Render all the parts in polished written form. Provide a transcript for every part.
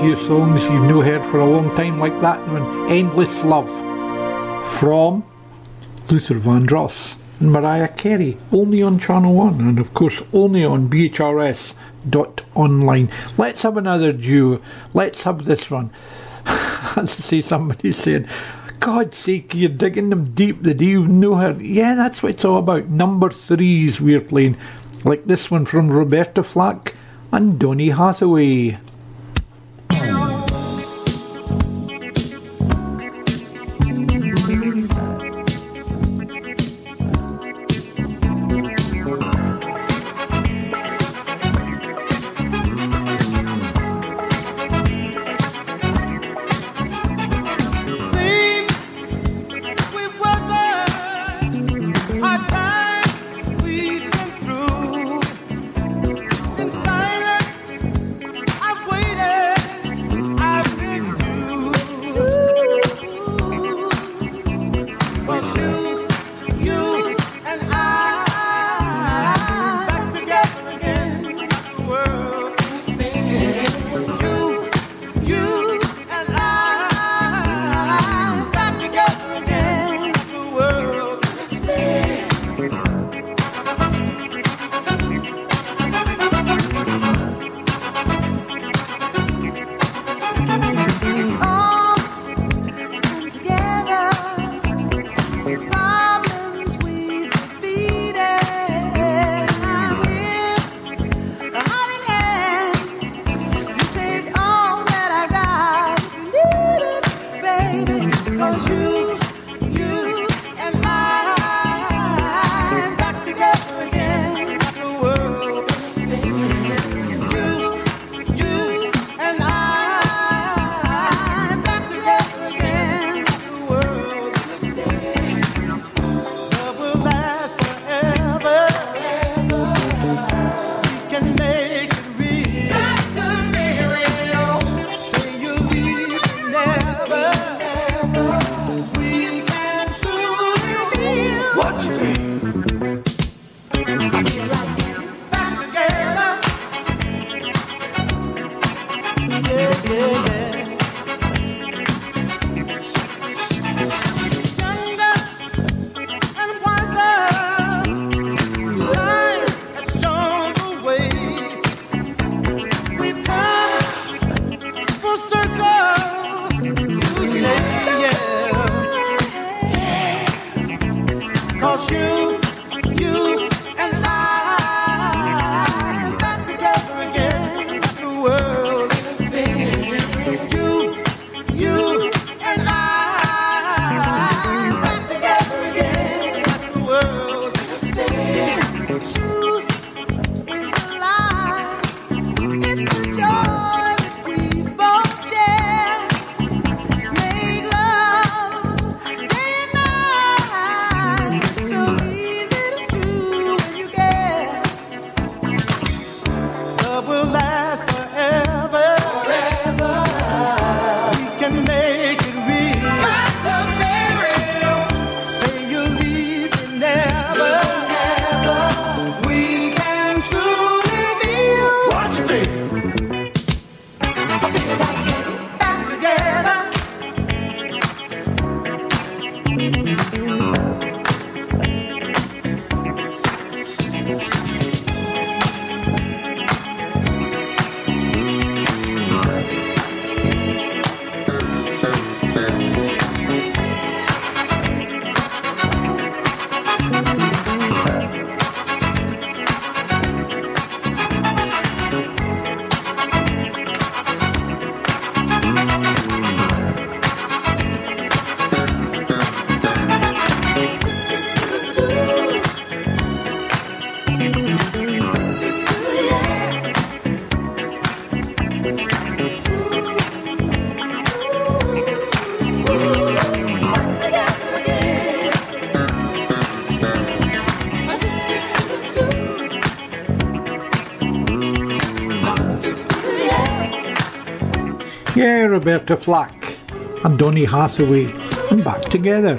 few songs you've no heard for a long time, like that one, Endless Love, from Luther Vandross and Mariah Carey, only on Channel 1, and of course only on BHRS.online. Let's have another duo. Let's have this one. As I say, somebody saying, God's sake, you're digging them deep, do you know her? Yeah, that's what it's all about. Number threes we're playing, like this one from Roberta Flack and Donny Hathaway. Yeah, Roberta Flack and Donny Hathaway, and Back Together.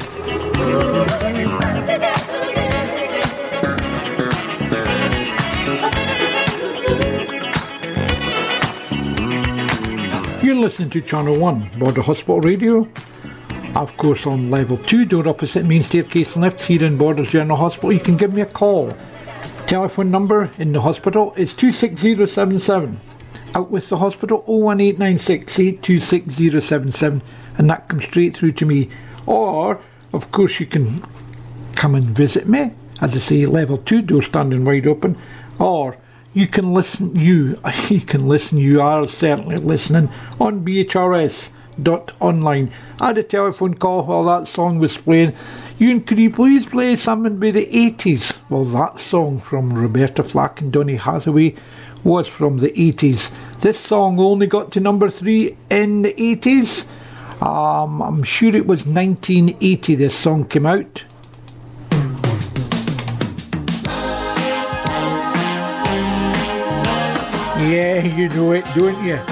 You're listening to Channel 1, Border Hospital Radio. Of course, on level 2, door opposite main staircase and lifts here in Borders General Hospital. You can give me a call. Telephone number in the hospital is 26077. Out with the hospital 01896 826077, and that comes straight through to me. Or, of course, you can come and visit me. As I say, level 2, door standing wide open. Or you can listen, you are certainly listening on BHRS.online. I had a telephone call while that song was playing. Ewan, could you please play something by the 80s? Well, that song from Roberta Flack and Donny Hathaway was from the 80s. This song only got to number 3 in the 80s. I'm sure it was 1980 this song came out. Yeah, you know it, don't you?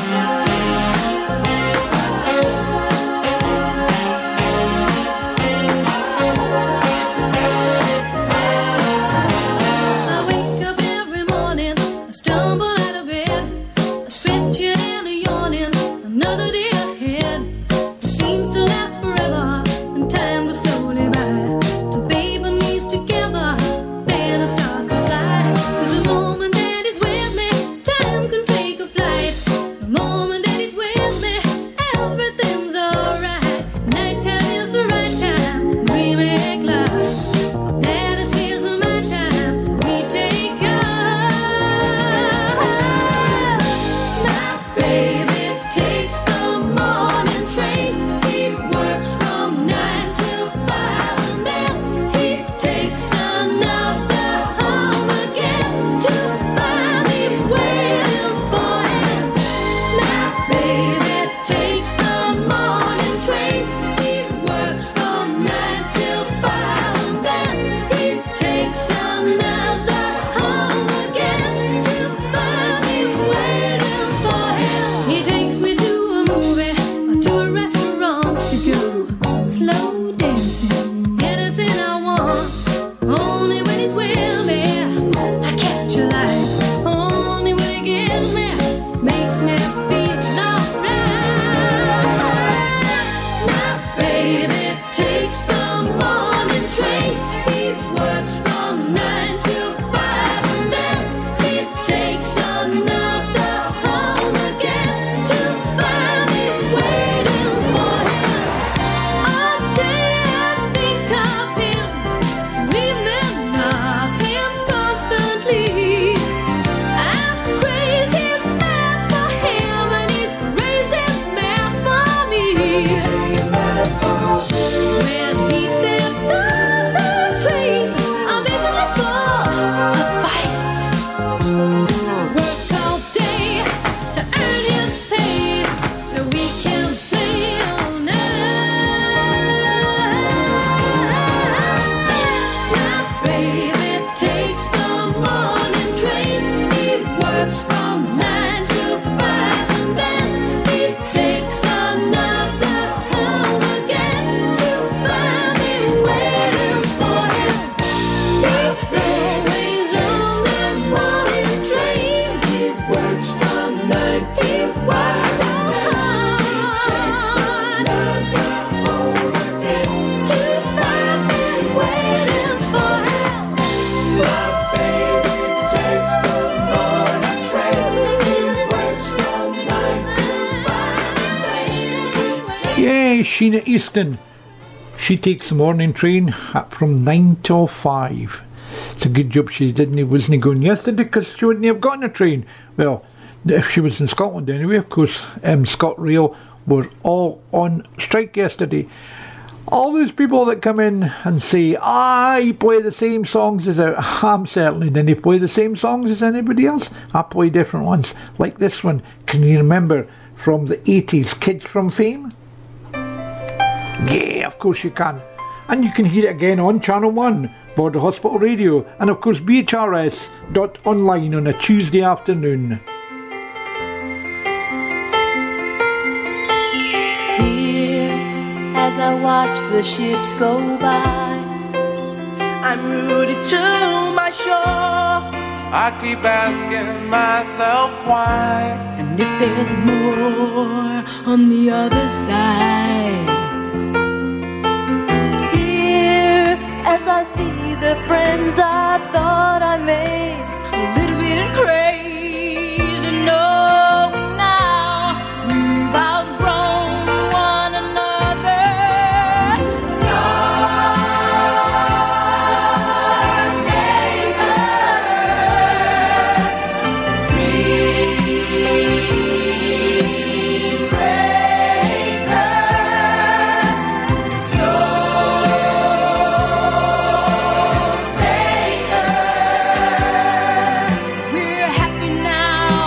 Sheena Easton, she takes the morning train from 9 till 5. It's a good job she wasn't going yesterday, because she wouldn't have gotten a train. Well, if she was in Scotland anyway, of course. ScotRail were all on strike yesterday. All those people that come in and say, you play the same songs as I'm certainly didn't play the same songs as anybody else. I play different ones, like this one. Can you remember from the 80s, Kids from Fame? Yeah, of course you can. And you can hear it again on Channel 1, Border Hospital Radio, and of course BHRS.online on a Tuesday afternoon. Here, as I watch the ships go by, I'm rooted to my shore. I keep asking myself why. And And if there's more on the other side, here as I see the friends I thought I made, a little bit crazy, no, now we've outgrown one another. Star maker, dream breaker, soul taker. We're happy now.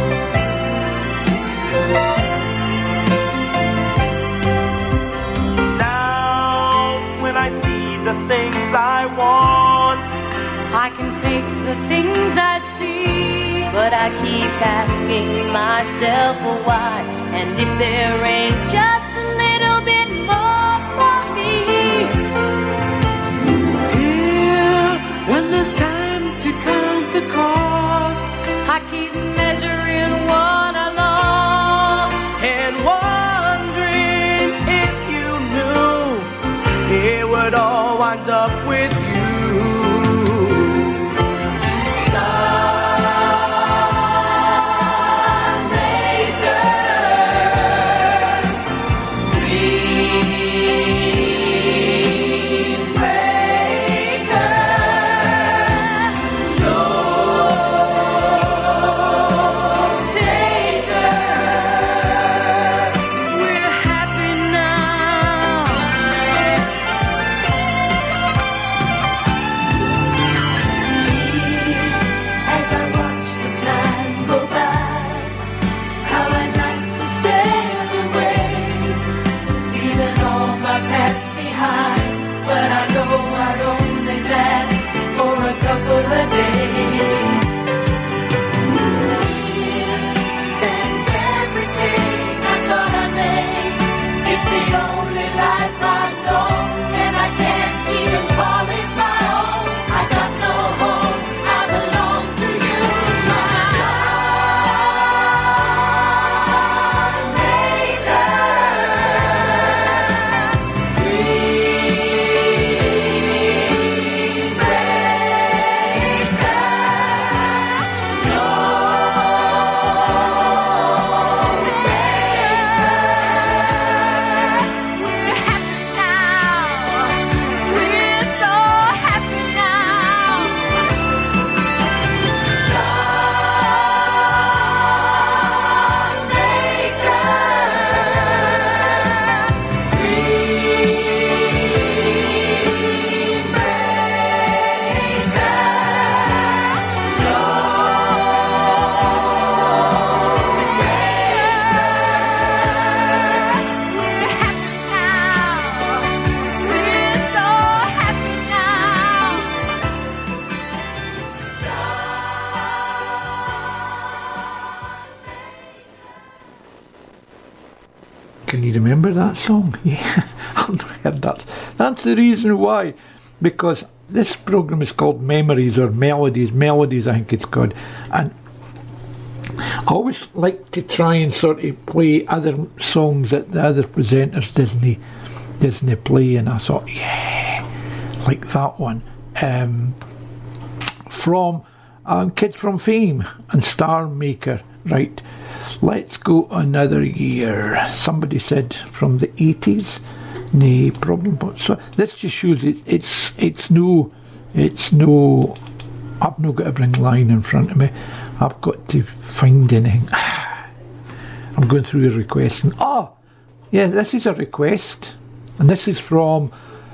Now, when I see the things I want, I can take the things I see, but I keep asking myself why. And if there ain't just a little bit more for me, here, when there's time to count the cost, I keep measuring what I lost. and wondering if you knew it would all wind up with you. Star maker, dream breaker, soul taker. We're happy now. As I watch the time go by, how I'd like to sail away, leaving all my past behind. But I know I'd only last for a couple of days. Here stands everything I thought I made. It's the only life I know, and I can't even call it my own. I got no home, I belong to you, my star maker, dream breaker, soul taker. We're happy now. We're so happy now. We're happy now. We're so happy now. Can you remember that song? Yeah, I've not heard that. That's the reason why. Because this programme is called Memories or Melodies. Melodies, I think it's called. And I always like to try and sort of play other songs that the other presenters Disney play. And I thought, yeah, like that one. From Kids from Fame and Star Maker. Right, let's go another year. Somebody said from the 80s. No problem. But so this just shows it's no. I've not got to bring line in front of me. I've got to find anything. I'm going through a request and yeah, this is a request, and this is from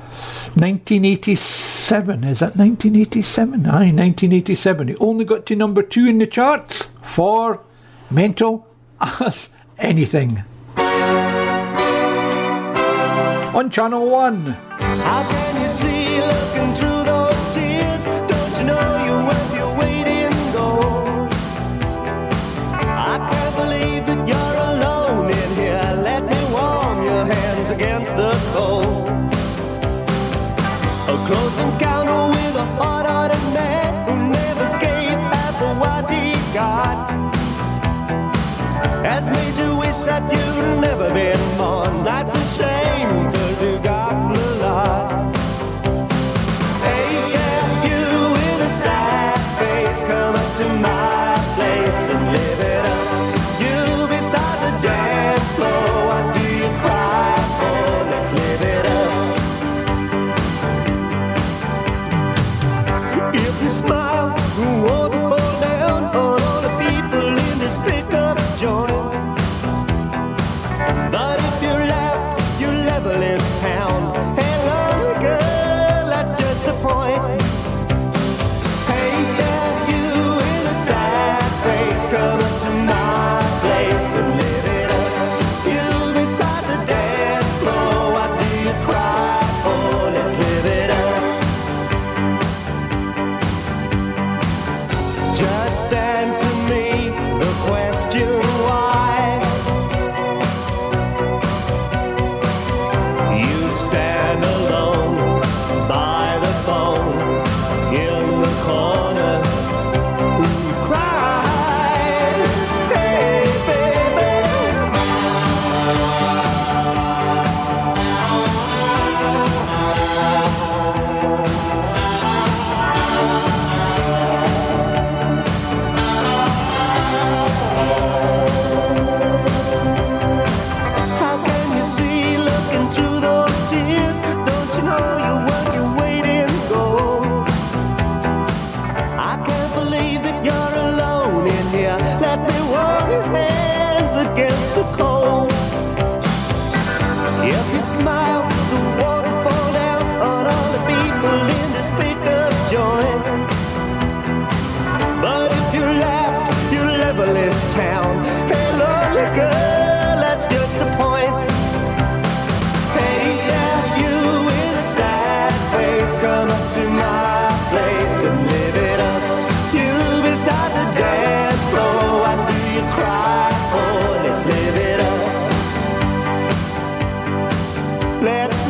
1987. Is that 1987? Aye, 1987. It only got to number 2 in the charts for Mental as Anything on Channel 1. How can you see looking through those tears? Don't you know you're worth your weight in gold? I can't believe that you're alone in here. Let me warm your hands against the cold. A close encounter with a hard-hearted man who never gave half of what he got.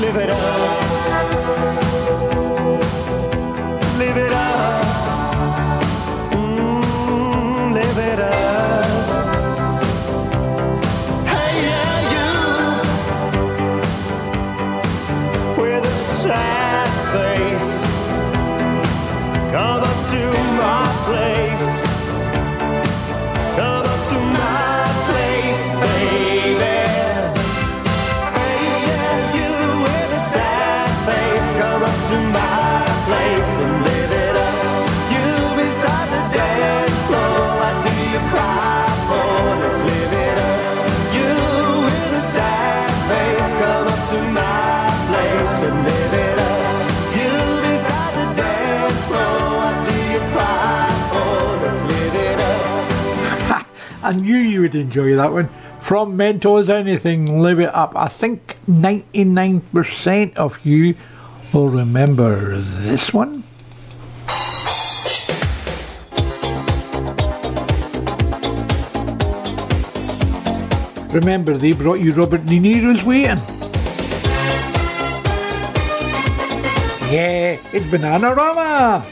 live it up. Live it up. Live it up. Hey, yeah, you with a sad face, come up to my place. Come up to my place, baby. Hey, yeah, you with a sad face, come up to my place and live it up. You beside the dance floor, what do you cry for? Let's live it up. You with a sad face, come up to my place and live it up. You beside the dance floor, what do you cry for? Let's live it up. I knew you would enjoy that one. From Mentos Anything, Live It Up. I think 99% of you will remember this one. Remember, they brought you Robert De Niro's Waiting. Yeah, it's Bananarama.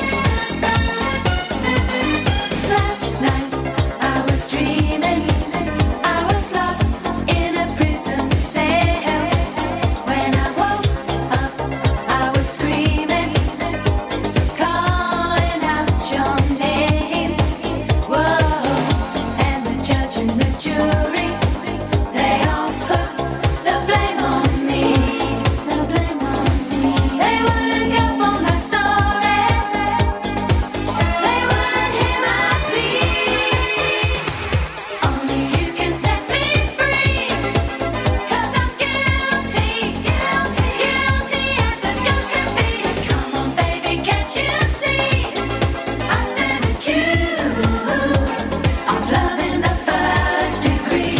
Last night I was dreaming I was locked in a prison cell. When I woke up I was screaming, calling out your name. Whoa, and the judge and the jury, they all put the blame on me. The blame on me. They wouldn't go for my story. They wouldn't hear my plea. Only you can set me free. 'Cause I'm guilty, guilty, guilty as a girl can be. Come on, baby, can't you see? I stand accused of love in the first degree.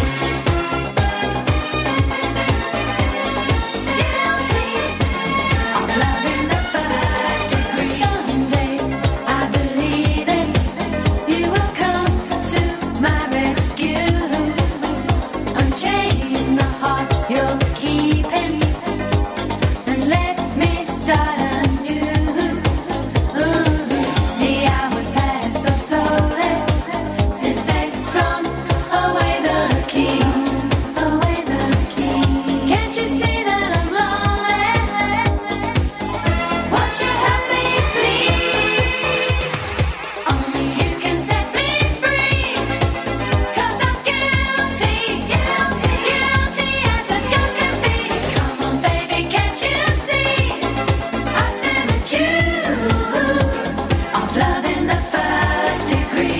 Guilty of love in the first degree. Someday I believe it, you will come to my rescue. Unchain the heart you're keeping and let me start anew. The hours pass so slowly since they've thrown away the key. Away the key. Can't you see that I'm lonely? Won't you help me, please? Only you can set me free. 'Cause I'm guilty, guilty, guilty as a girl can be. Come on, baby, can't you see? I stand accused of love in the first degree.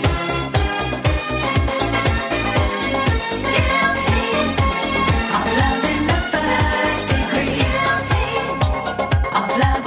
Guilty of love in the first degree. Guilty of love.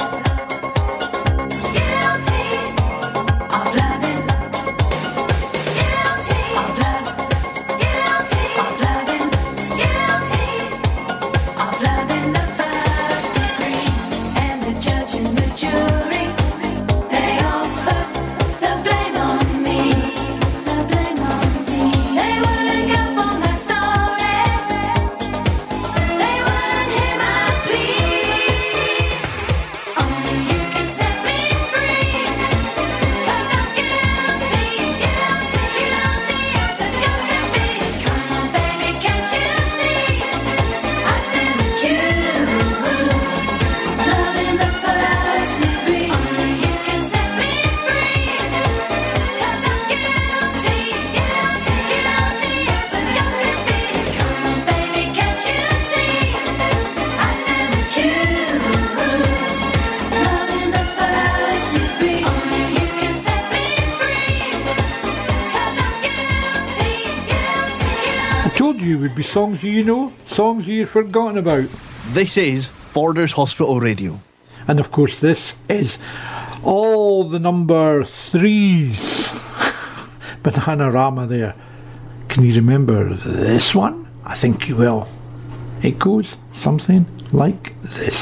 Guilty of loving. Guilty of love. Guilty of loving. Guilty of loving the first degree. And the judge and the jury, they all put the blame on me. The blame on me. They wouldn't go for my story. They wouldn't hear my plea. Only you can set me free. 'Cause I'm guilty, guilty, guilty as a girl can be. Come on, baby, can't you see? I stand accused of love in the first degree. Only you can set me free. 'Cause I'm guilty, guilty, guilty as a girl can be. Come on, baby, can't you see? I stand accused of love in the first degree. Only you can set me free. 'Cause I'm guilty, guilty, I told you it would be songs you know, songs you've forgotten about. This is Borders Hospital Radio. And of course, this is all the number threes. Bananarama there. Can you remember this one? I think you will. It goes something like this.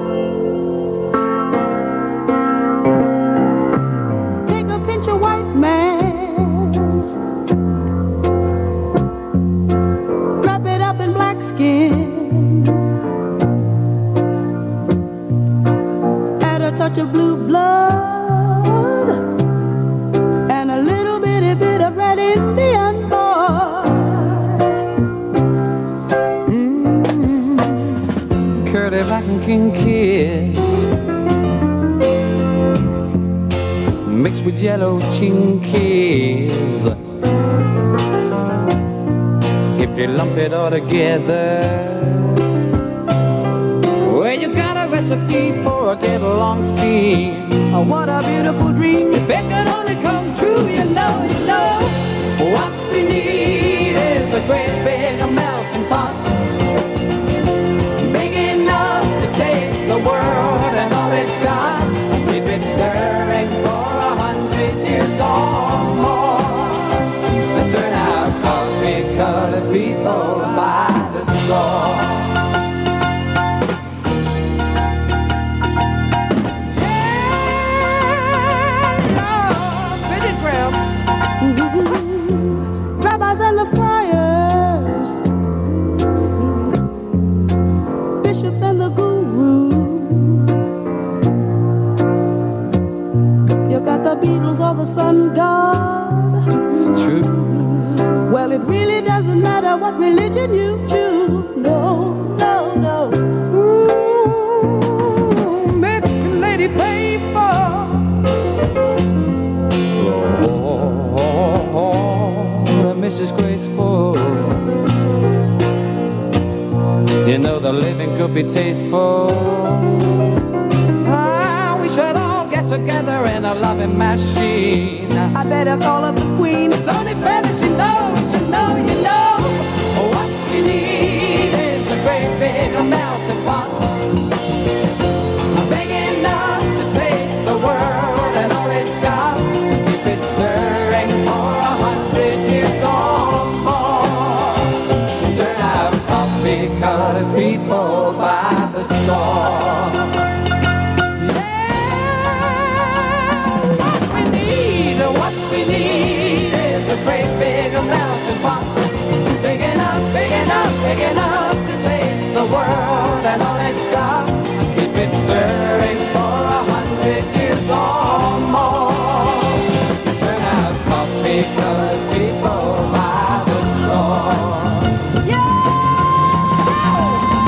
Take a pinch of white man. blood and a little bitty bit of red Indian boy. Curly black and king kiss mixed with yellow chinkies. If you lump it all together, well, you got a recipe for a get along scene. Oh, what a beautiful dream. If it could only come true, you know. What we need is a great big melting pot, big enough to take the world and all it's got. Keep it stirring for 100 years or more. And turn out coffee-colored people by the score. Rabbis and the friars, bishops and the gurus. You got the Beatles or the sun god. It's true. Well, it really doesn't matter what religion you choose. No. Make a lady pay for. Mrs. Graceful, you know the living could be tasteful. We should all get together in a loving machine. I better call up the queen. It's only fair that she knows, you know. What we need is a great big melting pot, big enough to take the world and all it's got. Keep it stirring for 100 years or more. Turn out coffee-colored people by the store. What we need is a great big melting pot, big enough to take the world and all it's got. Keep it stirring for 100 years or more. Turn out coffee-colored people by the store. Yeah!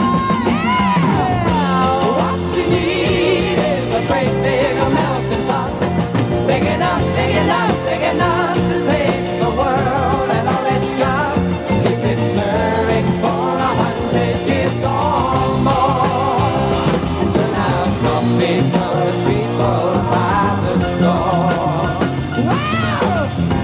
What we need is a great big melting pot, big enough to take the world and all it's got. Keep it stirring for 100 years or more. And turn out coffee-colored people by the store. Wow!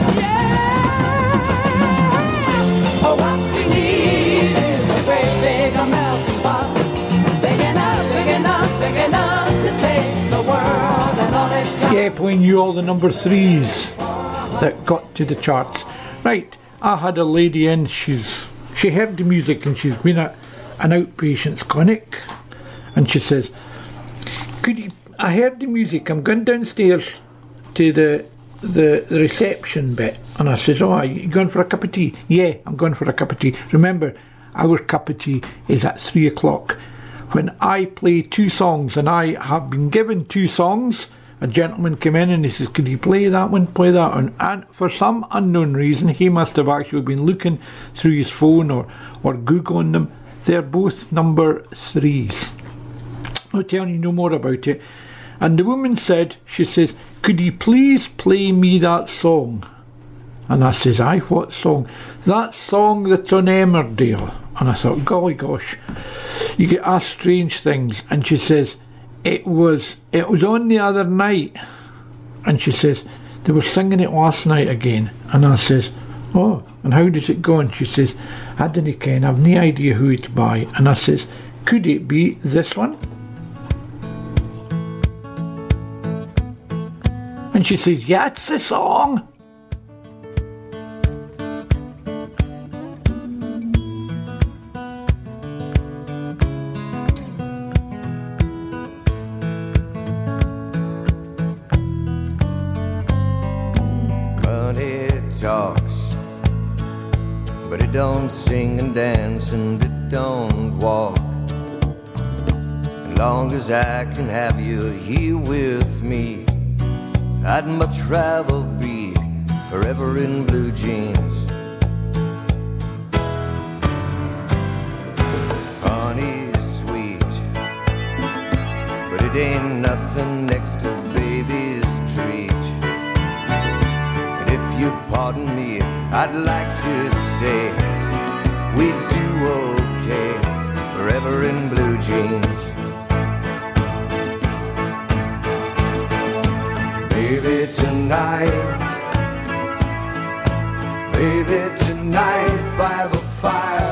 Yeah! What we need is a great big melting pot, big enough to take the world and all it's got. Yeah, playing you all the number threes that got to the charts. Right, I had a lady in, she heard the music and she's been at an outpatient's clinic, and she says, I heard the music, I'm going downstairs to the reception bit. And I says, oh, you going for a cup of tea? Yeah, I'm going for a cup of tea. Remember, our cup of tea is at 3 o'clock. When I play 2 songs, and I have been given 2 songs, a gentleman came in and he says, could you play that one, play that one? And for some unknown reason, he must have actually been looking through his phone or Googling them. They're both number 3s. I'll tell you no more about it. And the woman said, she says, could you please play me that song? And I says, aye, what song? That song that's on Emmerdale. And I thought, golly gosh, you get asked strange things. And she says, it was on the other night. And she says, they were singing it last night again. And I says, oh, and how does it go? And she says, I didn't ken, I've no idea who it's by. And I says, could it be this one? And she says, yeah, it's the song. Talks, but it don't sing and dance and it don't walk. As long as I can have you here with me, I'd much rather be forever in blue jeans. Honey's sweet, but it ain't nothing next to baby's treat. And if you pardon me, I'd like to say we do okay forever in blue jeans. Baby, tonight by the fire,